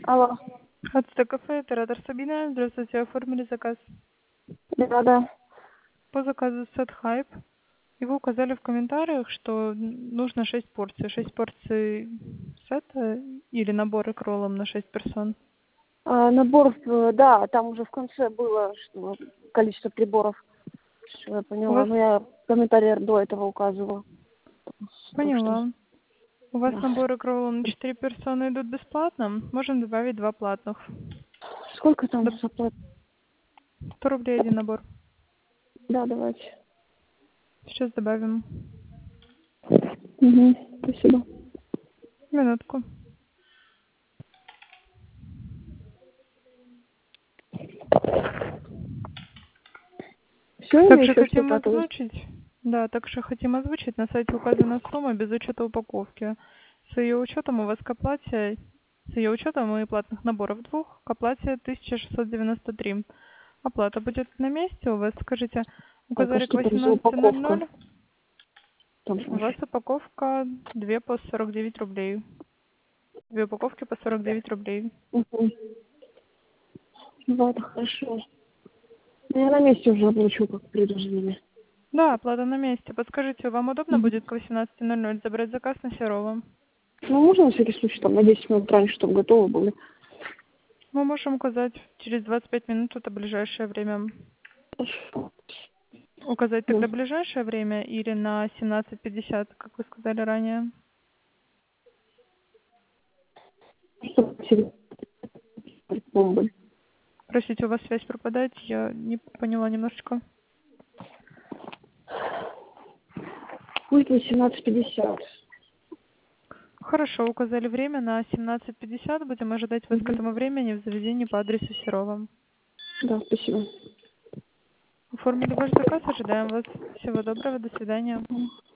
Алло. Ацтекафе, оператор Сабина. Здравствуйте, оформили заказ Да. по заказу Set Hype. И вы указали в комментариях, что нужно 6 порций. 6 порций сета или набор икроллом на 6 персон. Набор, да, там уже в конце было что количество приборов. Что я У поняла. вас... Но я в комментариях до этого указывала. Поняла. У вас Да. набор икроллом на 4 персоны идут бесплатно. Можем добавить 2 платных. Сколько там Доп- заплат? 100 рублей один набор. Да, давайте. Сейчас добавим. Угу. Спасибо. Минутку. Все или Также еще хотим что-то? То есть озвучить. Да, также хотим озвучить. На сайте указана сумма без учета упаковки. С ее учетом у вас к оплате, с ее учетом и платных наборов двух, к оплате 1693. Оплата будет на месте у вас. Скажите, так, а указали к что там за упаковка? 18:00. Там У вас упаковка 2 по 49 рублей. 2 упаковки по 49 рублей. угу. Ладно, хорошо. Ну, я на месте уже оплачу, как предложили. Да, оплата на месте. Подскажите, вам удобно Угу. будет к 18:00 забрать заказ на Серова? Ну, можно на всякий случай там на 10 минут раньше, чтобы готовы были? Мы можем указать через 25 минут, это ближайшее время. Хорошо. Указать Да. тогда ближайшее время или на 17:50, как вы сказали ранее? Чтобы все бомбы. Простите, у вас связь пропадает, я не поняла немножечко. Будет 18:50. Хорошо, указали время на 17:50. Будем ожидать вас к Угу. этому времени в заведении по адресу Серова. Да, спасибо. Оформили ваш заказ, ожидаем вас. Всего доброго, до свидания.